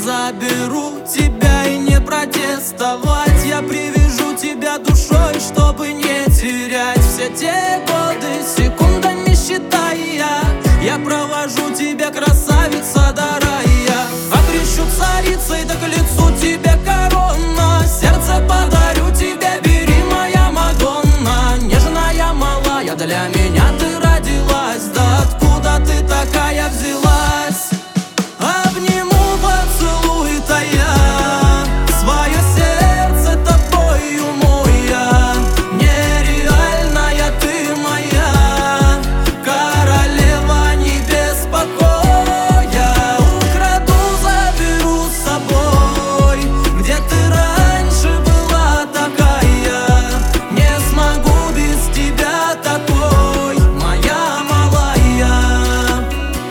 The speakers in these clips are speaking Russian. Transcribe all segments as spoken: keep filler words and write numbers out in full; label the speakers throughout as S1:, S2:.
S1: заберу тебя и не протестовать. Я привяжу тебя душой, чтобы не терять все те годы, секундами считая. Я провожу тебя, красавица до рая. Окрещу царицей, да к лицу тебе корона. Сердце подарю тебе, бери, моя Мадонна. Нежная, малая, для меня ты родилась. Да откуда ты такая взялась? Обниму, поцелуй тая, свое сердце тобою моя. Нереальная ты моя, королева небес покоя. Украду, заберу с собой, где ты раньше была такая. Не смогу без тебя такой, моя малая.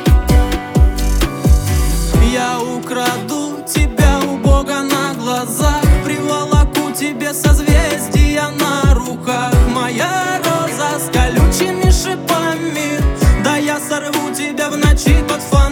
S1: Я украду тебя у Бога на глазах, приволоку тебе созвездия на руках. Моя роза с колючими шипами, да я сорву тебя в ночи под фонарем.